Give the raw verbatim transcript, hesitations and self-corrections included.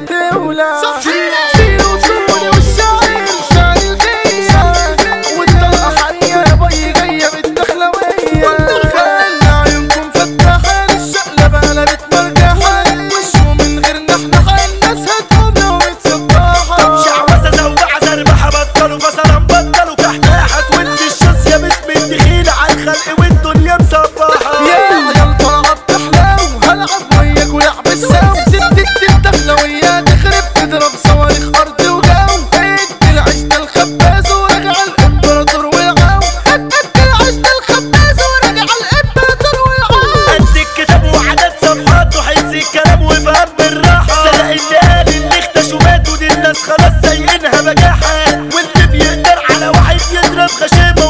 تولع سيروا شوفوني والشعر شعر الخير والطلقة حية يا باي جاية بالدخلوية خلي عيونكم فتاحة للشقلبة قلبت مرجحة وشوا من غير نحنحة الناس هتقوم لو متصبحة طب شعوذة زوعة زربحة بطلوا فصلا بطلوا كحلاحة وانسي الشاس يا باسم الدخيلة عالخلق والدنيا مصبحة يا عيال طلعت تحلو هلعب وياك ولعب السو ستة الدخلوية تخرب تضرب صواريخ أرض وجو ادي العيش ده الخباز ورجع الإمبراطور والعو ادي العيش ده الخباز ورجع الإمبراطور والعو قد الكتاب وعدد صفحات وحس الكلام وفهم بالراحة صدق اللي قال اللي اختشوا ماتوا دي الناس خلاص سايقينها بجاحة واللي بيقدر على واحد يضرب خشب